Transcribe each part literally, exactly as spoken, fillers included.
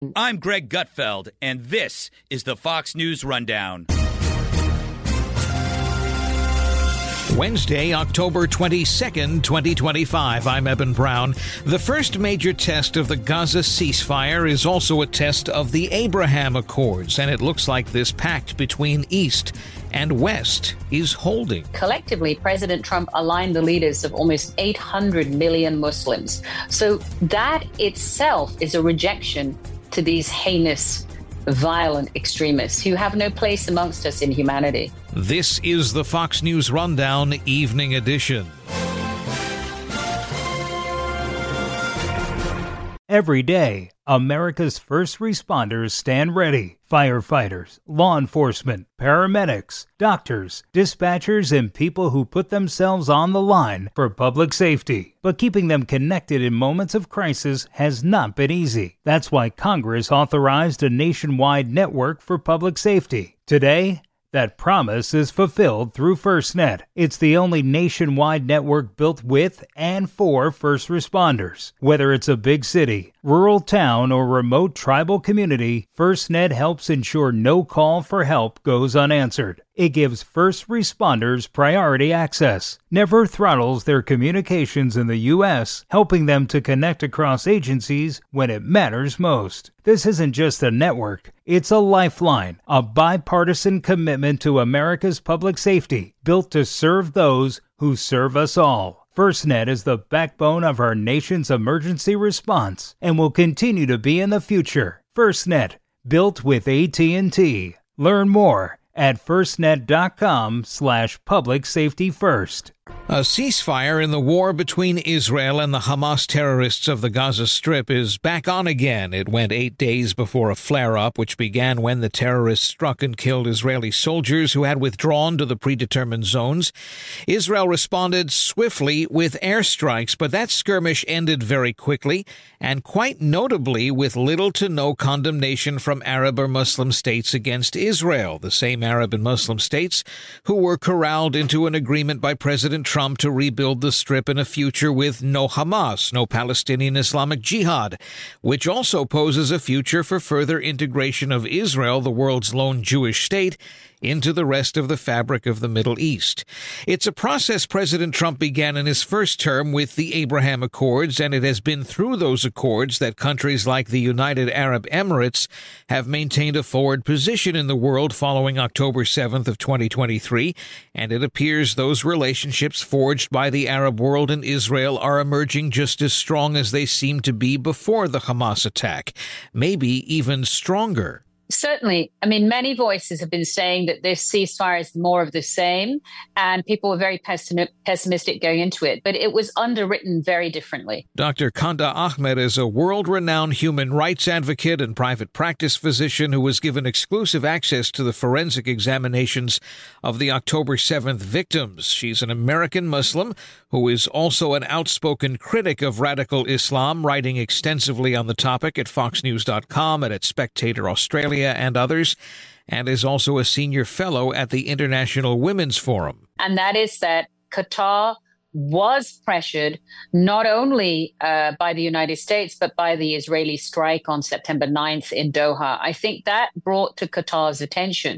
I'm Greg Gutfeld, and this is the Fox News Rundown. Wednesday, October twenty-second, twenty twenty-five. I'm Eben Brown. The first major test of the Gaza ceasefire is also a test of the Abraham Accords, and it looks like this pact between East and West is holding. Collectively, President Trump aligned the leaders of almost eight hundred million Muslims. So that itself is a rejection to these heinous, violent extremists who have no place amongst us in humanity. This is the Fox News Rundown Evening Edition. Every day, America's first responders stand ready. Firefighters, law enforcement, paramedics, doctors, dispatchers, and people who put themselves on the line for public safety. But keeping them connected in moments of crisis has not been easy. That's why Congress authorized a nationwide network for public safety. Today, that promise is fulfilled through FirstNet. It's the only nationwide network built with and for first responders. Whether it's a big city, rural town, or remote tribal community, FirstNet helps ensure no call for help goes unanswered. It gives first responders priority access, never throttles their communications in the U S, helping them to connect across agencies when it matters most. This isn't just a network, it's a lifeline, a bipartisan commitment to America's public safety, built to serve those who serve us all. FirstNet is the backbone of our nation's emergency response and will continue to be in the future. FirstNet, built with A T and T. Learn more at firstnet.com slash public safety first. A ceasefire in the war between Israel and the Hamas terrorists of the Gaza Strip is back on again. It went eight days before a flare-up, which began when the terrorists struck and killed Israeli soldiers who had withdrawn to the predetermined zones. Israel responded swiftly with airstrikes, but that skirmish ended very quickly, and quite notably with little to no condemnation from Arab or Muslim states against Israel, the same Arab and Muslim states who were corralled into an agreement by President Trump Trump to rebuild the Strip in a future with no Hamas, no Palestinian Islamic Jihad, which also poses a future for further integration of Israel, the world's lone Jewish state, into the rest of the fabric of the Middle East. It's a process President Trump began in his first term with the Abraham Accords, and it has been through those accords that countries like the United Arab Emirates have maintained a forward position in the world following October seventh of twenty twenty-three, and it appears those relationships forged by the Arab world and Israel are emerging just as strong as they seemed to be before the Hamas attack, maybe even stronger. Certainly. I mean, many voices have been saying that this ceasefire is more of the same, and people were very pessim- pessimistic going into it, but it was underwritten very differently. Doctor Kanda Ahmed is a world-renowned human rights advocate and private practice physician who was given exclusive access to the forensic examinations of the October seventh victims. She's an American Muslim who is also an outspoken critic of radical Islam, writing extensively on the topic at fox news dot com and at Spectator Australia and others, and is also a senior fellow at the International Women's Forum. And that is that Qatar was pressured not only uh, by the United States, but by the Israeli strike on September ninth in Doha. I think that brought to Qatar's attention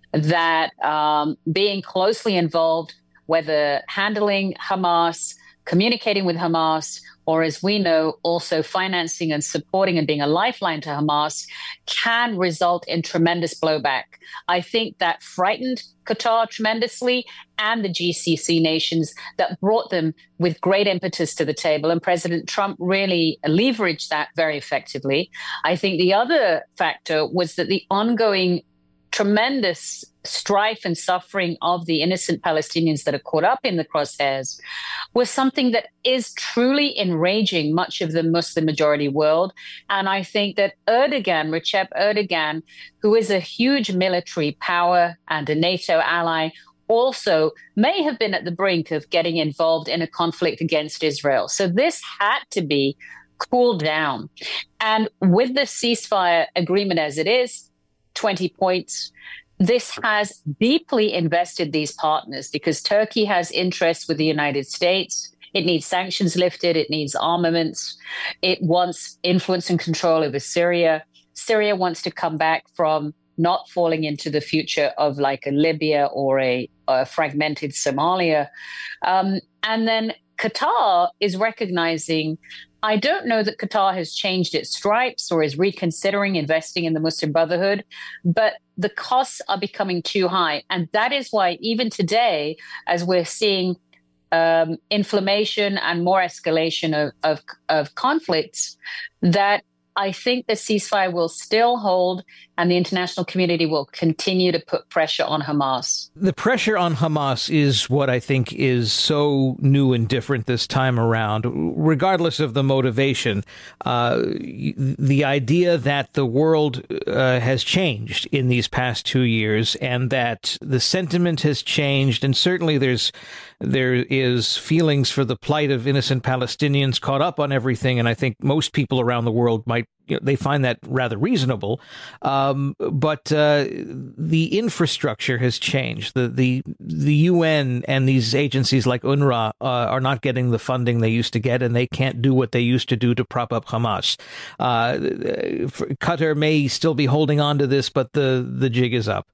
that um, being closely involved, whether handling Hamas, communicating with Hamas, or as we know, also financing and supporting and being a lifeline to Hamas, can result in tremendous blowback. I think that frightened Qatar tremendously, and the G C C nations, that brought them with great impetus to the table. And President Trump really leveraged that very effectively. I think the other factor was that the ongoing tremendous strife and suffering of the innocent Palestinians that are caught up in the crosshairs was something that is truly enraging much of the Muslim majority world. And I think that Erdogan, Recep Erdogan, who is a huge military power and a NATO ally, also may have been at the brink of getting involved in a conflict against Israel. So this had to be cooled down. And with the ceasefire agreement as it is, twenty points, this has deeply invested these partners because Turkey has interests with the United States. It needs sanctions lifted. It needs armaments. It wants influence and control over Syria. Syria wants to come back from not falling into the future of like a Libya or a, a fragmented Somalia. Um, and then Qatar is recognizing, I don't know that Qatar has changed its stripes or is reconsidering investing in the Muslim Brotherhood, but the costs are becoming too high. And that is why even today, as we're seeing um, inflammation and more escalation of, of, of conflicts, that I think the ceasefire will still hold and the international community will continue to put pressure on Hamas. The pressure on Hamas is what I think is so new and different this time around, regardless of the motivation. Uh, the idea that the world uh, has changed in these past two years and that the sentiment has changed. And certainly there's there is feelings for the plight of innocent Palestinians caught up on everything. And I think most people around the world might, you know, they find that rather reasonable. Um, but uh, the infrastructure has changed. The, the the U N and these agencies like UNRWA uh, are not getting the funding they used to get, and they can't do what they used to do to prop up Hamas. Uh, Qatar may still be holding on to this, but the, the jig is up.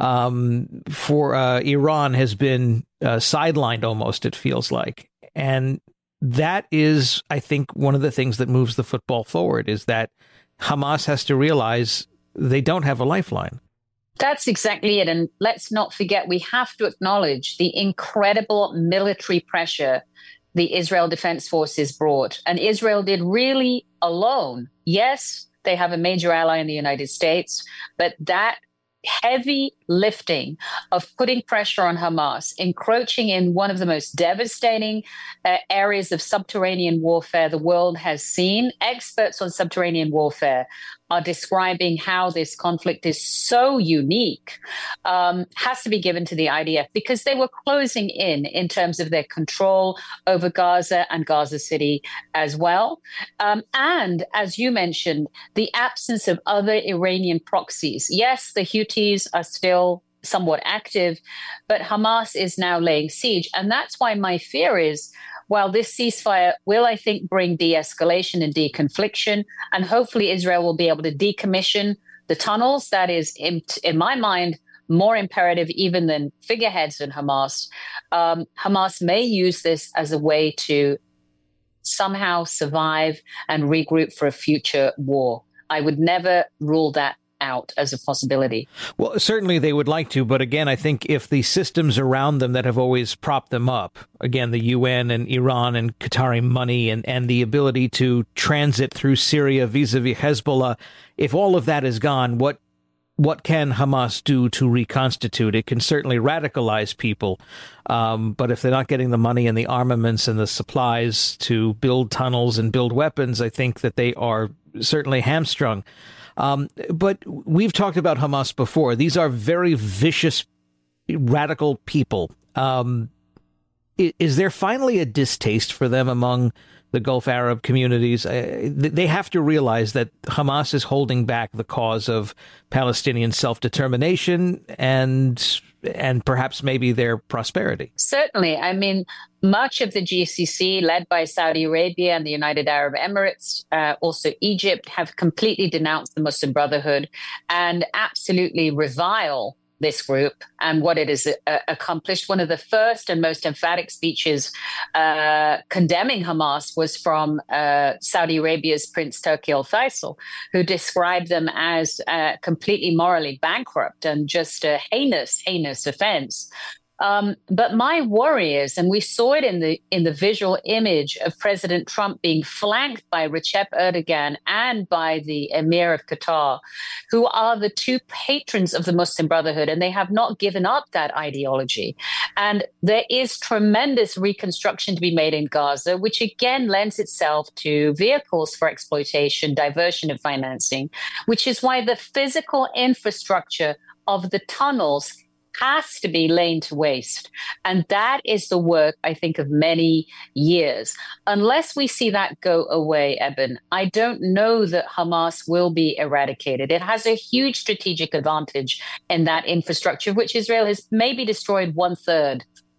Um, for uh, Iran has been uh, sidelined almost, it feels like. And that is, I think, one of the things that moves the football forward is that Hamas has to realize they don't have a lifeline. That's exactly it. And let's not forget, we have to acknowledge the incredible military pressure the Israel Defense Forces brought. And Israel did really alone. Yes, they have a major ally in the United States, but that heavy lifting of putting pressure on Hamas, encroaching in one of the most devastating uh, areas of subterranean warfare the world has seen. Experts on subterranean warfare are describing how this conflict is so unique, um, has to be given to the I D F because they were closing in in terms of their control over Gaza and Gaza City as well. Um, and as you mentioned, the absence of other Iranian proxies. Yes, the Houthis are still somewhat active, but Hamas is now laying siege. And that's why my fear is, while this ceasefire will, I think, bring de-escalation and deconfliction, and hopefully Israel will be able to decommission the tunnels, that is, in, in my mind, more imperative even than figureheads in Hamas. Um, Hamas may use this as a way to somehow survive and regroup for a future war. I would never rule that out as a possibility. Well, certainly they would like to. But again, I think if the systems around them that have always propped them up, again, the U N and Iran and Qatari money and, and the ability to transit through Syria vis-a-vis Hezbollah, if all of that is gone, what what can Hamas do to reconstitute? It can certainly radicalize people. Um, but if they're not getting the money and the armaments and the supplies to build tunnels and build weapons, I think that they are certainly hamstrung. Um, but we've talked about Hamas before. These are very vicious, radical people. Um, is there finally a distaste for them among the Gulf Arab communities? Uh, they have to realize that Hamas is holding back the cause of Palestinian self-determination and and perhaps maybe their prosperity. Certainly. I mean, much of the G C C, led by Saudi Arabia and the United Arab Emirates, uh, also Egypt, have completely denounced the Muslim Brotherhood and absolutely revile this group and what it has uh, accomplished. One of the first and most emphatic speeches uh, condemning Hamas was from uh, Saudi Arabia's Prince Turki Al Faisal, who described them as uh, completely morally bankrupt and just a heinous, heinous offense. Um, but my worry is, and we saw it in the in the visual image of President Trump being flanked by Recep Erdogan and by the Emir of Qatar, who are the two patrons of the Muslim Brotherhood, and they have not given up that ideology. And there is tremendous reconstruction to be made in Gaza, which again lends itself to vehicles for exploitation, diversion of financing, which is why the physical infrastructure of the tunnels has to be laid to waste. And that is the work, I think, of many years. Unless we see that go away, Eben, I don't know that Hamas will be eradicated. It has a huge strategic advantage in that infrastructure, which Israel has maybe destroyed one third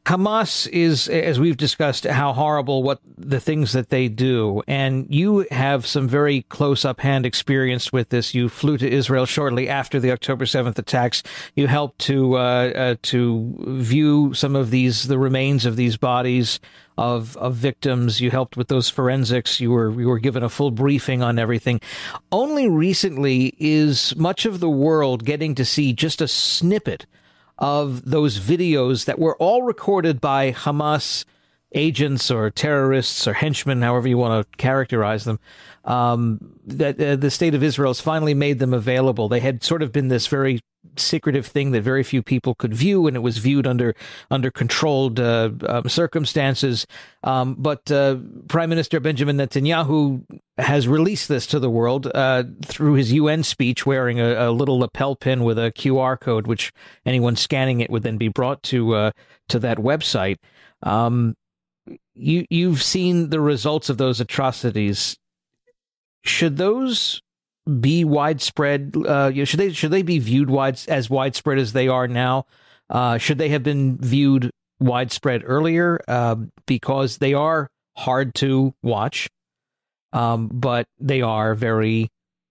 Hamas is, as we've discussed, how horrible what the things that they do. And you have some very close up hand experience with this. You flew to Israel shortly after the October seventh attacks. You helped to uh, uh, to view some of these, the remains of these bodies of of victims. You helped with those forensics. You were you were given a full briefing on everything. Only recently is much of the world getting to see just a snippet of those videos that were all recorded by Hamas agents or terrorists or henchmen, however you want to characterize them. Um, that uh, the state of Israel has finally made them available. They had sort of been this very secretive thing that very few people could view, and it was viewed under under controlled uh, um, circumstances. Um, but uh, Prime Minister Benjamin Netanyahu has released this to the world uh, through his U N speech, wearing a, a little lapel pin with a Q R code, which anyone scanning it would then be brought to uh, to that website. Um, you you've seen the results of those atrocities. Should those be widespread? Uh, you know, should they should they be viewed wide, as widespread as they are now? Uh, should they have been viewed widespread earlier? Uh, because they are hard to watch, um, but they are very.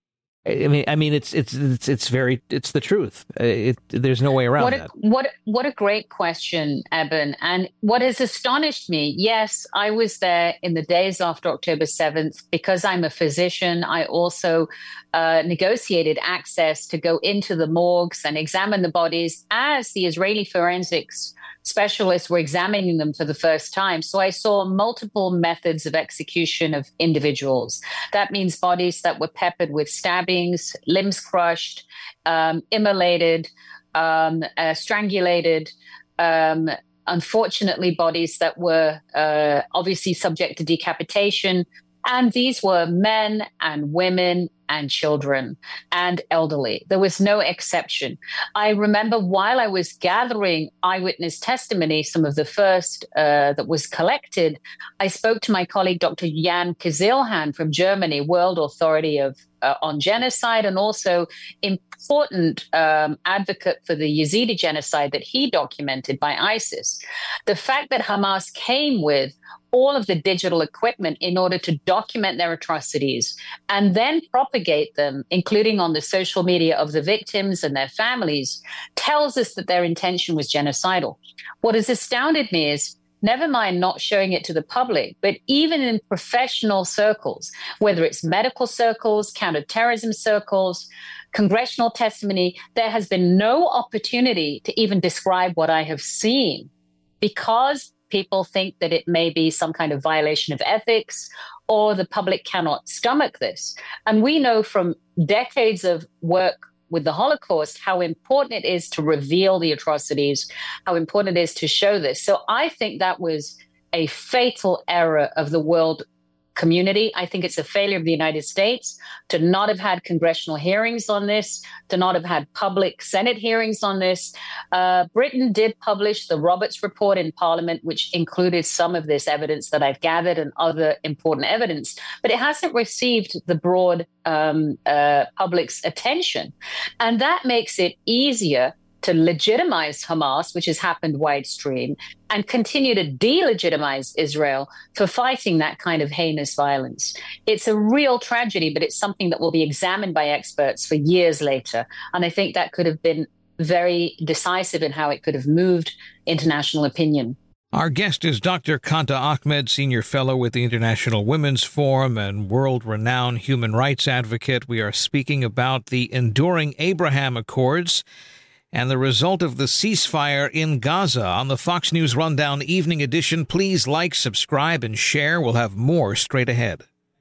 I mean, I mean, it's it's it's it's very it's the truth. It, there's no way around what a, that. What what a great question, Eben. And what has astonished me? Yes, I was there in the days after October seventh because I'm a physician. I also uh, negotiated access to go into the morgues and examine the bodies as the Israeli forensics specialists were examining them for the first time. So I saw multiple methods of execution of individuals. That means bodies that were peppered with stabbings, limbs crushed, um, immolated, um, uh, strangulated, um, unfortunately, bodies that were uh, obviously subject to decapitation. And these were men and women and children and elderly. There was no exception. I remember while I was gathering eyewitness testimony, some of the first uh, that was collected, I spoke to my colleague, Doctor Jan Kizilhan from Germany, World Authority of uh, on Genocide, and also important um, advocate for the Yazidi genocide that he documented by ISIS. The fact that Hamas came with all of the digital equipment in order to document their atrocities and then propagate them, including on the social media of the victims and their families, tells us that their intention was genocidal. What has astounded me is, never mind not showing it to the public, but even in professional circles, whether it's medical circles, counterterrorism circles, congressional testimony, there has been no opportunity to even describe what I have seen because people think that it may be some kind of violation of ethics or the public cannot stomach this. And we know from decades of work with the Holocaust how important it is to reveal the atrocities, how important it is to show this. So I think that was a fatal error of the world community. I think it's a failure of the United States to not have had congressional hearings on this, to not have had public Senate hearings on this. Uh, Britain did publish the Roberts Report in Parliament, which included some of this evidence that I've gathered and other important evidence, but it hasn't received the broad um, uh, public's attention. And that makes it easier to legitimize Hamas, which has happened widestream, and continue to delegitimize Israel for fighting that kind of heinous violence. It's a real tragedy, but it's something that will be examined by experts for years later. And I think that could have been very decisive in how it could have moved international opinion. Our guest is Doctor Kanta Ahmed, Senior Fellow with the International Women's Forum and world-renowned human rights advocate. We are speaking about the Enduring Abraham Accords and the result of the ceasefire in Gaza on the Fox News Rundown Evening Edition. Please like, subscribe, and share. We'll have more straight ahead.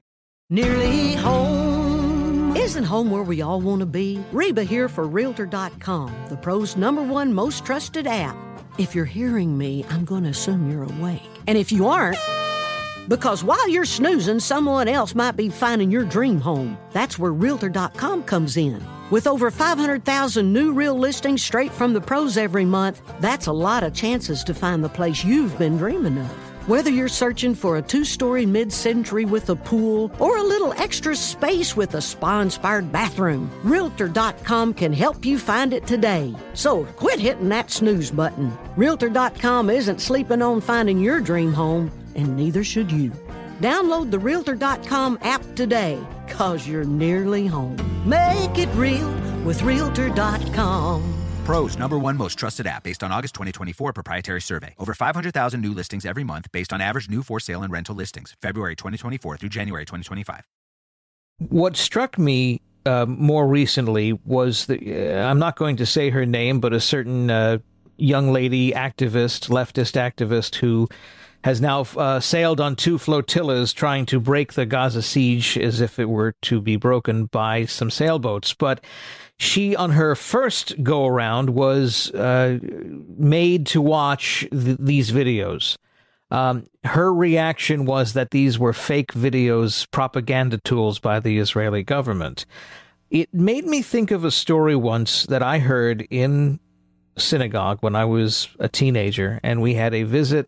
Nearly home. Isn't home where we all want to be? Reba here for Realtor dot com, the pro's number one most trusted app. If you're hearing me, I'm going to assume you're awake. And if you aren't, because while you're snoozing, someone else might be finding your dream home. That's where Realtor dot com comes in. With over five hundred thousand new real listings straight from the pros every month, that's a lot of chances to find the place you've been dreaming of. Whether you're searching for a two-story mid-century with a pool or a little extra space with a spa-inspired bathroom, Realtor dot com can help you find it today. So quit hitting that snooze button. Realtor dot com isn't sleeping on finding your dream home, and neither should you. Download the Realtor dot com app today, cause you're nearly home. Make it real with Realtor dot com. Pro's number one most trusted app based on August twenty twenty-four proprietary survey. Over five hundred thousand new listings every month based on average new for sale and rental listings. February twenty twenty-four through January twenty twenty-five. What struck me uh, more recently was that, uh, I'm not going to say her name, but a certain uh, young lady activist, leftist activist, who has now uh, sailed on two flotillas trying to break the Gaza siege as if it were to be broken by some sailboats. But she, on her first go-around, was uh, made to watch th- these videos. Um, her reaction was that these were fake videos, propaganda tools by the Israeli government. It made me think of a story once that I heard in synagogue when I was a teenager, and we had a visit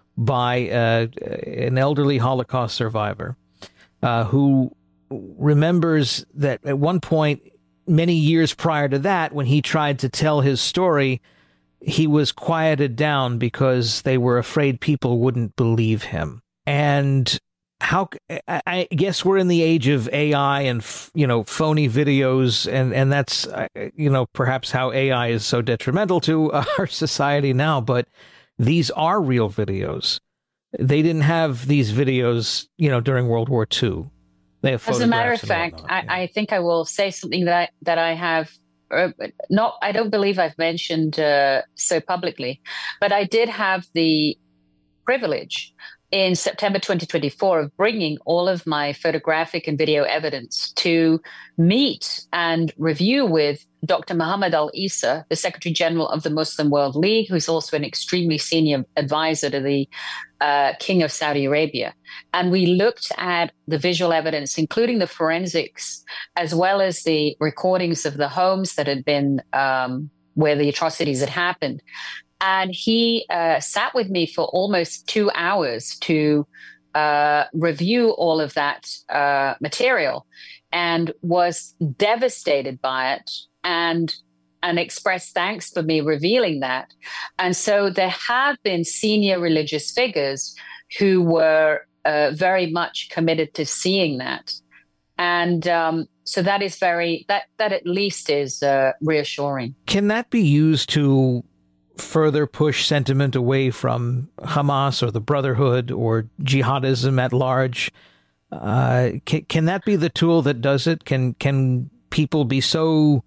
by uh, an elderly Holocaust survivor uh, who remembers that at one point, many years prior to that, when he tried to tell his story, he was quieted down because they were afraid people wouldn't believe him. And how, I guess we're in the age of A I and, you know, phony videos, and, and that's, you know, perhaps how A I is so detrimental to our society now, but these are real videos. They didn't have these videos, you know, during World War Two. They have As a matter of photographs and fact, whatnot, I, yeah. I think I will say something that I, that I have uh, not, I don't believe I've mentioned uh, so publicly, but I did have the privilege in September twenty twenty-four of bringing all of my photographic and video evidence to meet and review with Doctor Mohammed Al-Issa, the Secretary General of the Muslim World League, who's also an extremely senior advisor to the uh, King of Saudi Arabia. And we looked at the visual evidence, including the forensics, as well as the recordings of the homes that had been um, where the atrocities had happened. And he uh, sat with me for almost two hours to uh, review all of that uh, material and was devastated by it and and expressed thanks for me revealing that. And so there have been senior religious figures who were uh, very much committed to seeing that. And um, so that is very, that, that at least is uh, reassuring. Can that be used to further push sentiment away from Hamas or the Brotherhood or jihadism at large? Uh, can, can that be the tool that does it? Can can people be so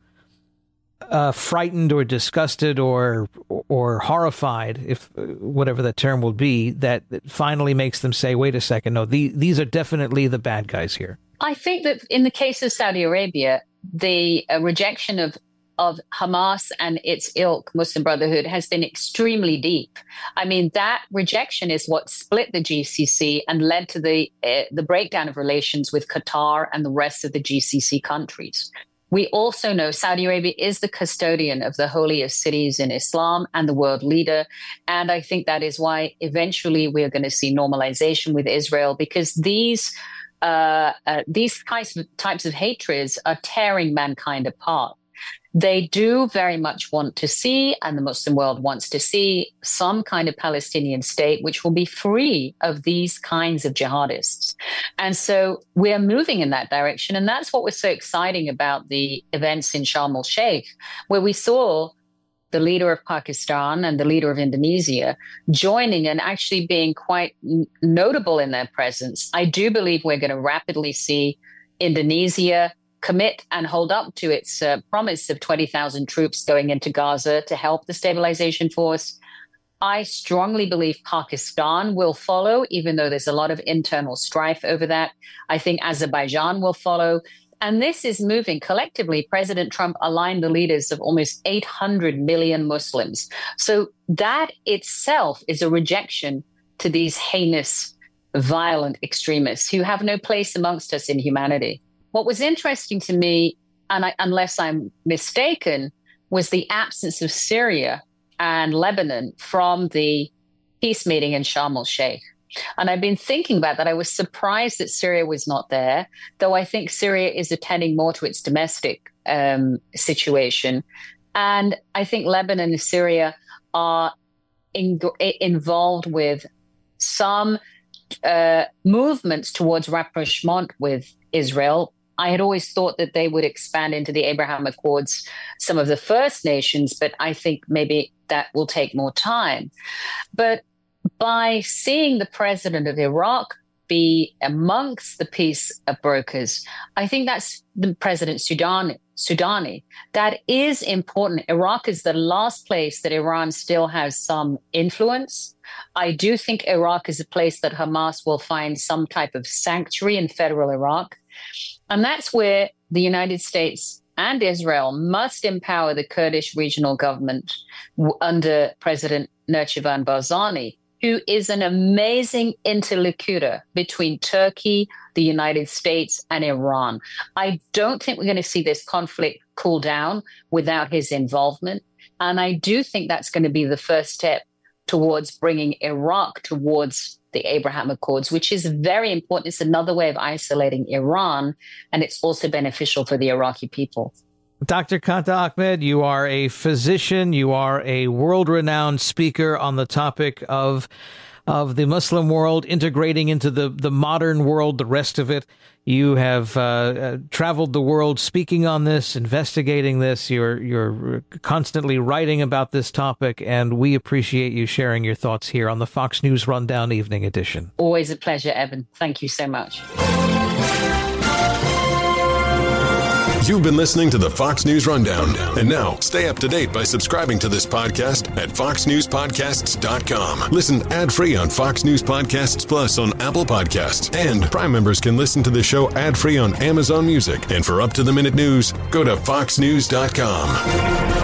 uh, frightened or disgusted or or horrified, if whatever that term will be, that it finally makes them say, "Wait a second, no, the, these are definitely the bad guys here"? I think that in the case of Saudi Arabia, the uh, rejection of of Hamas and its ilk, Muslim Brotherhood, has been extremely deep. I mean, that rejection is what split the G C C and led to the uh, the breakdown of relations with Qatar and the rest of the G C C countries. We also know Saudi Arabia is the custodian of the holiest cities in Islam and the world leader. And I think that is why eventually we're going to see normalization with Israel, because these uh, uh, these types of, types of hatreds are tearing mankind apart. They do very much want to see, and the Muslim world wants to see, some kind of Palestinian state which will be free of these kinds of jihadists. And so we're moving in that direction. And that's what was so exciting about the events in Sharm el-Sheikh, where we saw the leader of Pakistan and the leader of Indonesia joining and actually being quite n- notable in their presence. I do believe we're going to rapidly see Indonesia commit and hold up to its uh, promise of twenty thousand troops going into Gaza to help the stabilization force. I strongly believe Pakistan will follow, even though there's a lot of internal strife over that. I think Azerbaijan will follow. And this is moving collectively. President Trump aligned the leaders of almost eight hundred million Muslims. So that itself is a rejection to these heinous, violent extremists who have no place amongst us in humanity. What was interesting to me, and I, unless I'm mistaken, was the absence of Syria and Lebanon from the peace meeting in Sharm el-Sheikh. And I've been thinking about that. I was surprised that Syria was not there, though I think Syria is attending more to its domestic um, situation. And I think Lebanon and Syria are in, involved with some uh, movements towards rapprochement with Israel. I had always thought that they would expand into the Abraham Accords, some of the First Nations, but I think maybe that will take more time. But by seeing the president of Iraq be amongst the peace brokers, I think that's the President Sudan, Sudani. That is important. Iraq is the last place that Iran still has some influence. I do think Iraq is a place that Hamas will find some type of sanctuary in federal Iraq. And that's where the United States and Israel must empower the Kurdish regional government under President Nurchivan Barzani, who is an amazing interlocutor between Turkey, the United States, and Iran. I don't think we're going to see this conflict cool down without his involvement. And I do think that's going to be the first step towards bringing Iraq towards the Abraham Accords, which is very important. It's another way of isolating Iran, and it's also beneficial for the Iraqi people. Doctor Kanta Ahmed, you are a physician. You are a world-renowned speaker on the topic of of the Muslim world integrating into the, the modern world, the rest of it. You have uh, uh, traveled the world speaking on this, investigating this. You're you're constantly writing about this topic, and we appreciate you sharing your thoughts here on the Fox News Rundown Evening Edition. Always a pleasure, Evan. Thank you so much. You've been listening to the Fox News Rundown. And now, stay up to date by subscribing to this podcast at fox news podcasts dot com. Listen ad-free on Fox News Podcasts Plus on Apple Podcasts. And Prime members can listen to the show ad-free on Amazon Music. And for up-to-the-minute news, go to fox news dot com.